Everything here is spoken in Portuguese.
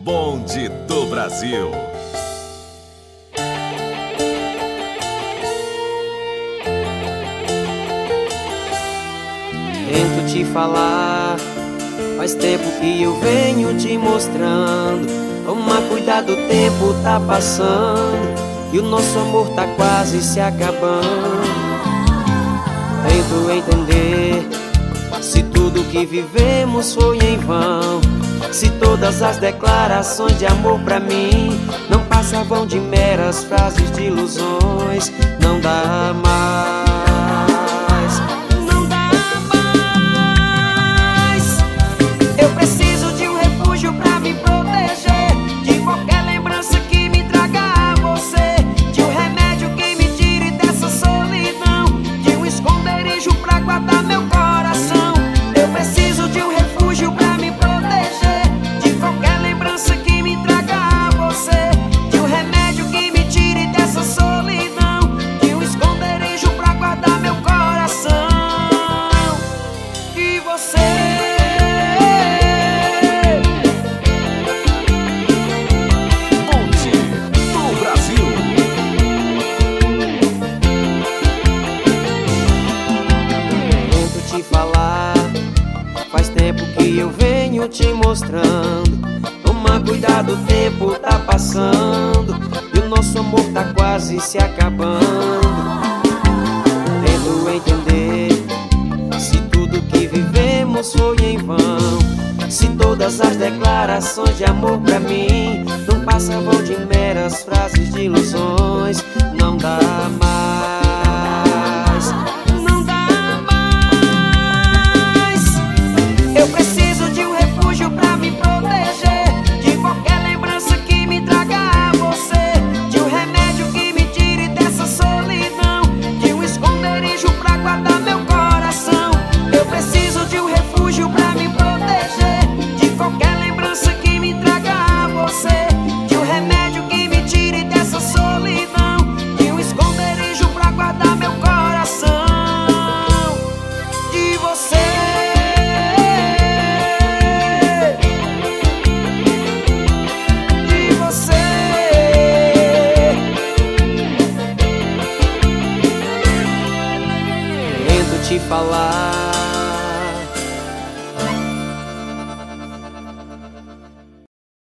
bonde do Brasil. Tento te falar, faz tempo que eu venho te mostrando. Toma cuidado, o tempo tá passando e o nosso amor tá quase se acabando. Tento entender se tudo que vivemos foi em vão, se todas as declarações de amor pra mim não passavam de meras frases de ilusões. Não dá mais, não dá mais. Eu preciso de um refúgio pra me proteger de qualquer lembrança que me traga a você, de um remédio que me tire dessa solidão, de um esconderijo pra guardar meu coração. Eu preciso de um refúgio pra me proteger de qualquer lembrança que me traga a você, de um remédio que me tire dessa solidão, de um esconderijo pra guardar meu coração. E você, Bonde do Brasil. tento te falar, faz tempo que eu venho te mostrando. Toma cuidado, o tempo tá passando e o nosso amor tá quase se acabando. Tento entender se tudo que vivemos foi em vão, se todas as declarações de amor pra mim não passavam de meras frases de ilusões. Não dá mais, não dá mais. Eu preciso de um refúgio pra me proteger de qualquer lembrança que me traga a você, de um remédio que me tire dessa solidão, de um esconderijo pra guardar meu coração. Eu preciso de um refúgio pra me proteger de qualquer lembrança que me traga a você, de um remédio que me tire dessa solidão, de um esconderijo pra guardar meu coração. De você, de você. Tento te falar,